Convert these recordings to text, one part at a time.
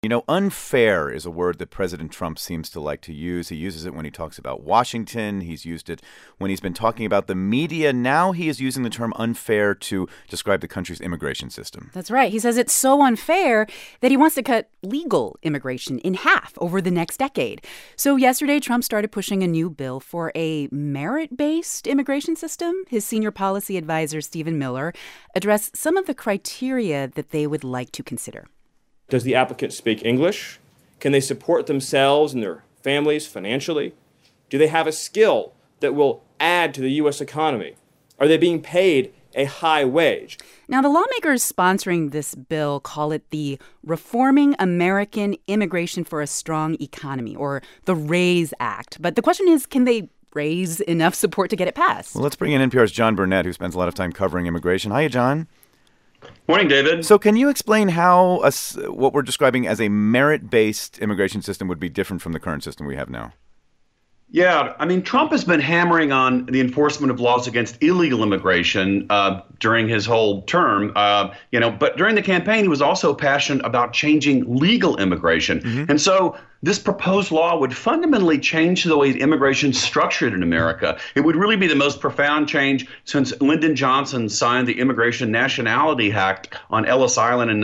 You know, unfair is a word that President Trump seems to like to use. He uses it when he talks about Washington. He's used it when he's been talking about the media. Now he is using the term unfair to describe the country's immigration system. That's right. He says it's so unfair that he wants to cut legal immigration in half over the next decade. So yesterday, Trump started pushing a new bill for a merit-based immigration system. His senior policy advisor, Stephen Miller, addressed some of the criteria that they would like to consider. Does the applicant speak English? Can they support themselves and their families financially? Do they have a skill that will add to the U.S. economy? Are they being paid a high wage? Now, the lawmakers sponsoring this bill call it the Reforming American Immigration for a Strong Economy, or the RAISE Act. But the question is, can they raise enough support to get it passed? Well, let's bring in NPR's John Burnett, who spends a lot of time covering immigration. Hiya, John. Morning, David. So can you explain how what we're describing as a merit-based immigration system would be different from the current system we have now? Yeah, I mean, Trump has been hammering on the enforcement of laws against illegal immigration during his whole term, but during the campaign, he was also passionate about changing legal immigration. Mm-hmm. And so this proposed law would fundamentally change the way immigration is structured in America. It would really be the most profound change since Lyndon Johnson signed the Immigration Nationality Act on Ellis Island in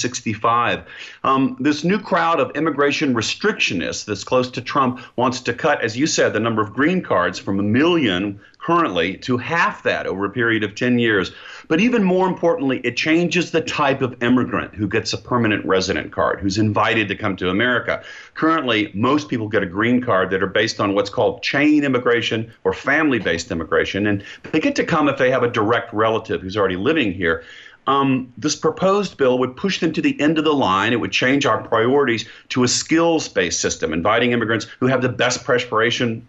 1965. This new crowd of immigration restrictionists that's close to Trump wants to cut, as you said, the number of green cards from 1 million currently to half that over a period of 10 years. But even more importantly, it changes the type of immigrant who gets a permanent resident card, who's invited to come to America. Currently, most people get a green card that are based on what's called chain immigration or family-based immigration, and they get to come if they have a direct relative who's already living here. This proposed bill would push them to the end of the line. It would change our priorities to a skills-based system, inviting immigrants who have the best preparation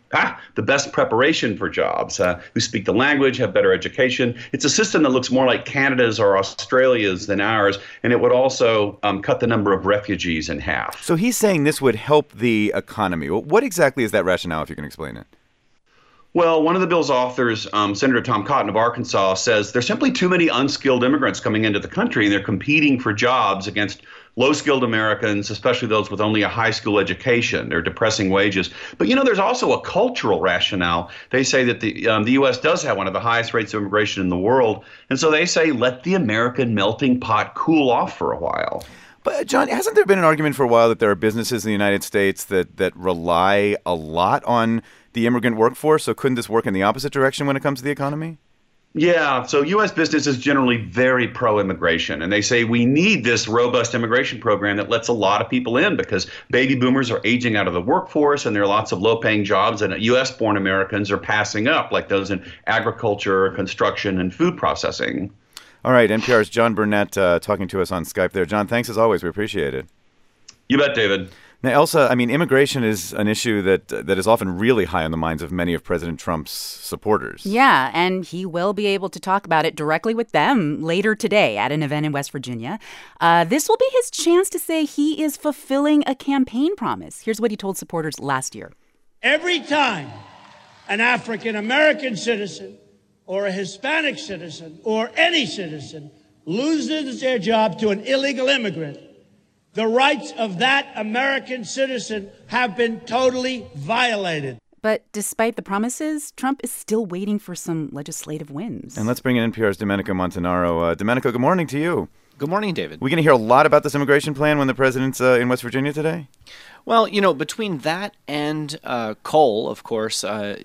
for jobs, who speak the language, have better education. It's a system that looks more like Canada's or Australia's than ours, and it would also cut the number of refugees in half. So he's saying this would help the economy. Well, what exactly is that rationale, if you can explain it? Well, one of the bill's authors, Senator Tom Cotton of Arkansas, says there's simply too many unskilled immigrants coming into the country, and they're competing for jobs against low-skilled Americans, especially those with only a high school education. They're depressing wages. But, there's also a cultural rationale. They say that the U.S. does have one of the highest rates of immigration in the world, and so they say let the American melting pot cool off for a while. But, John, hasn't there been an argument for a while that there are businesses in the United States that rely a lot on the immigrant workforce? So couldn't this work in the opposite direction when it comes to the economy? Yeah, so U.S. business is generally very pro-immigration, and they say we need this robust immigration program that lets a lot of people in because baby boomers are aging out of the workforce, and there are lots of low-paying jobs that U.S.-born Americans are passing up, like those in agriculture, construction, and food processing. All right, NPR's John Burnett talking to us on Skype there. John, thanks as always. We appreciate it. You bet, David. Now, Elsa, I mean, immigration is an issue that is often really high on the minds of many of President Trump's supporters. Yeah, and he will be able to talk about it directly with them later today at an event in West Virginia. This will be his chance to say he is fulfilling a campaign promise. Here's what he told supporters last year. Every time an African-American citizen or a Hispanic citizen or any citizen loses their job to an illegal immigrant, the rights of that American citizen have been totally violated. But despite the promises, Trump is still waiting for some legislative wins. And let's bring in NPR's Domenico Montanaro. Domenico, good morning to you. Good morning, David. We're going to hear a lot about this immigration plan when the president's in West Virginia today? Well, between that and coal, of course,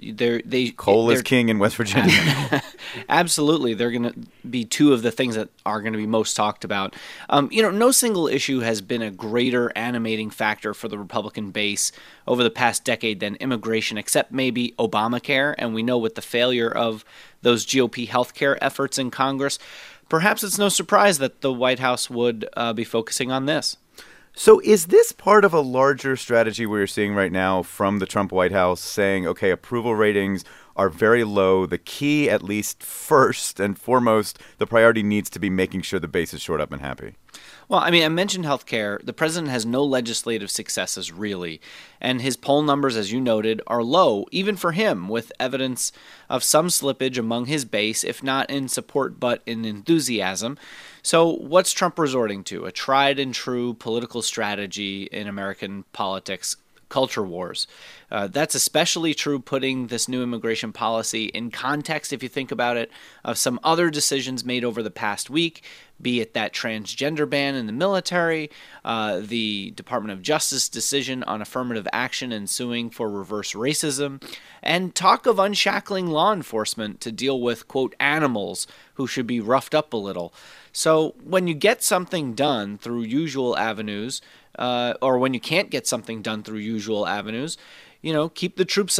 coal is king in West Virginia. Absolutely, they're going to be two of the things that are going to be most talked about. No single issue has been a greater animating factor for the Republican base over the past decade than immigration, except maybe Obamacare. And we know with the failure of those GOP healthcare efforts in Congress, perhaps it's no surprise that the White House would be focusing on this. So is this part of a larger strategy we're seeing right now from the Trump White House saying, okay, approval ratings are very low. The key, at least first and foremost, the priority needs to be making sure the base is shored up and happy. Well, I mean, I mentioned healthcare. The president has no legislative successes, really. And his poll numbers, as you noted, are low, even for him, with evidence of some slippage among his base, if not in support, but in enthusiasm. So what's Trump resorting to? A tried and true political strategy in American politics: culture wars. That's especially true putting this new immigration policy in context, if you think about it, of some other decisions made over the past week, be it that transgender ban in the military, the Department of Justice decision on affirmative action and suing for reverse racism, and talk of unshackling law enforcement to deal with, quote, animals who should be roughed up a little. So when you get something done through usual avenues, or when you can't get something done through usual avenues, keep the troops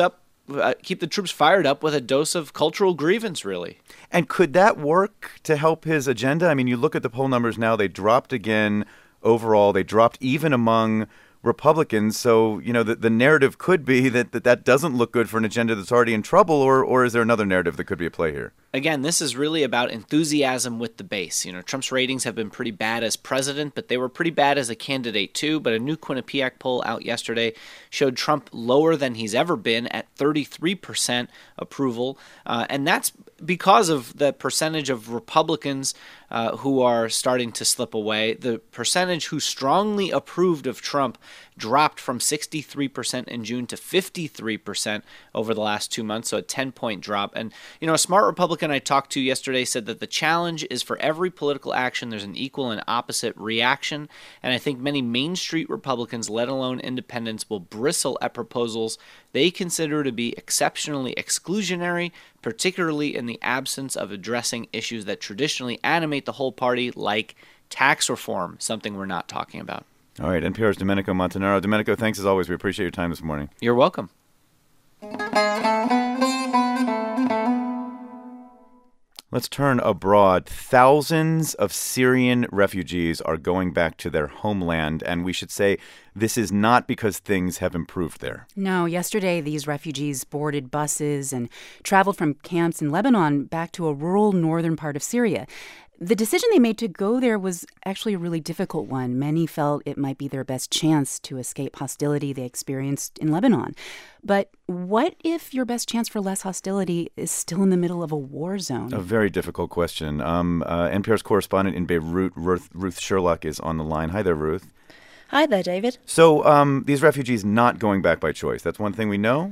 fired up with a dose of cultural grievance, really. And could that work to help his agenda? I mean, you look at the poll numbers now, they dropped again overall. They dropped even among Republicans. So, the narrative could be that doesn't look good for an agenda that's already in trouble, or is there another narrative that could be at play here? Again, this is really about enthusiasm with the base. Trump's ratings have been pretty bad as president, but they were pretty bad as a candidate too. But a new Quinnipiac poll out yesterday showed Trump lower than he's ever been at 33% approval. And that's because of the percentage of Republicans who are starting to slip away. The percentage who strongly approved of Trump dropped from 63% in June to 53% over the last 2 months, so a 10-point drop. And, a smart Republican I talked to yesterday said that the challenge is for every political action, there's an equal and opposite reaction. And I think many Main Street Republicans, let alone independents, will bristle at proposals they consider to be exceptionally exclusionary, particularly in the absence of addressing issues that traditionally animate the whole party, like tax reform, something we're not talking about. All right, NPR's Domenico Montanaro. Domenico, thanks as always. We appreciate your time this morning. You're welcome. Let's turn abroad. Thousands of Syrian refugees are going back to their homeland, and we should say this is not because things have improved there. No, yesterday these refugees boarded buses and traveled from camps in Lebanon back to a rural northern part of Syria. The decision they made to go there was actually a really difficult one. Many felt it might be their best chance to escape hostility they experienced in Lebanon. But what if your best chance for less hostility is still in the middle of a war zone? A very difficult question. NPR's correspondent in Beirut, Ruth Sherlock, is on the line. Hi there, Ruth. Hi there, David. So these refugees not going back by choice. That's one thing we know?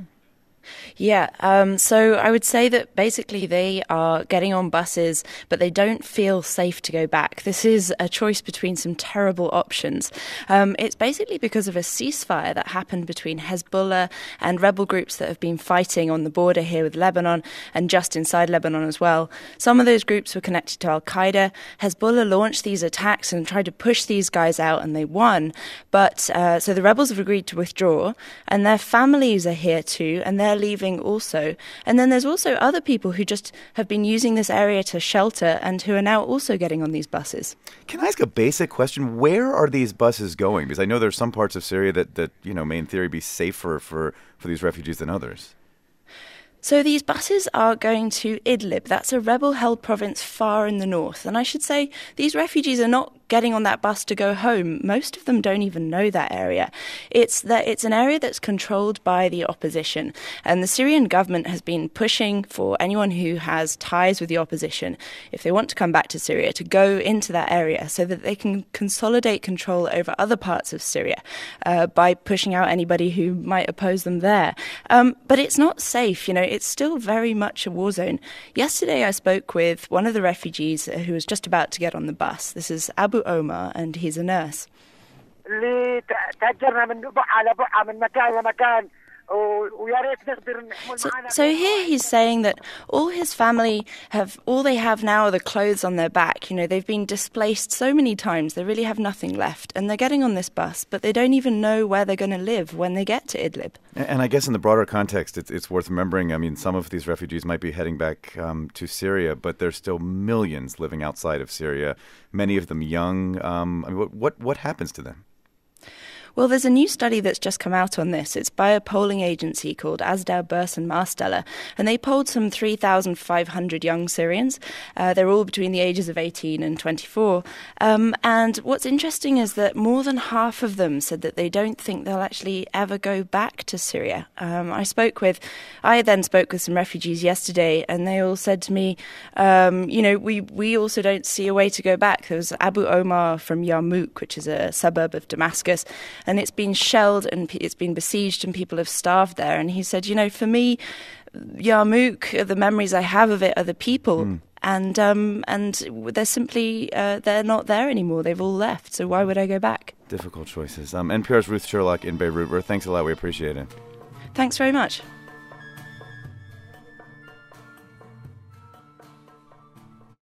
Yeah, so I would say that basically they are getting on buses, but they don't feel safe to go back. This is a choice between some terrible options. It's basically because of a ceasefire that happened between Hezbollah and rebel groups that have been fighting on the border here with Lebanon and just inside Lebanon as well. Some of those groups were connected to Al-Qaeda. Hezbollah launched these attacks and tried to push these guys out, and they won. But so the rebels have agreed to withdraw, and their families are here too, and they're leaving also. And then there's also other people who just have been using this area to shelter and who are now also getting on these buses. Can I ask a basic question? Where are these buses going? Because I know there's some parts of Syria that may in theory be safer for these refugees than others. So these buses are going to Idlib. That's a rebel-held province far in the north. And I should say these refugees are not getting on that bus to go home. Most of them don't even know that area. It's an area that's controlled by the opposition. And the Syrian government has been pushing for anyone who has ties with the opposition, if they want to come back to Syria, to go into that area so that they can consolidate control over other parts of Syria by pushing out anybody who might oppose them there. But it's not safe, it's still very much a war zone. Yesterday I spoke with one of the refugees who was just about to get on the bus. This is Abu Omar, and he's a nurse. So here he's saying that all his family all they have now are the clothes on their back. They've been displaced so many times, they really have nothing left. And they're getting on this bus, but they don't even know where they're going to live when they get to Idlib. And I guess in the broader context, it's worth remembering, some of these refugees might be heading back to Syria, but there's still millions living outside of Syria, many of them young. What happens to them? Well, there's a new study that's just come out on this. It's by a polling agency called Asdau, Burs and Marsteller, and they polled some 3,500 young Syrians. They're all between the ages of 18 and 24. And what's interesting is that more than half of them said that they don't think they'll actually ever go back to Syria. I then spoke with some refugees yesterday, and they all said to me, we also don't see a way to go back. There was Abu Omar from Yarmouk, which is a suburb of Damascus, and it's been shelled and it's been besieged and people have starved there. And he said, for me, Yarmouk, the memories I have of it are the people. And they're simply, they're not there anymore. They've all left. So why would I go back? Difficult choices. NPR's Ruth Sherlock in Beirut. Ruth, thanks a lot. We appreciate it. Thanks very much.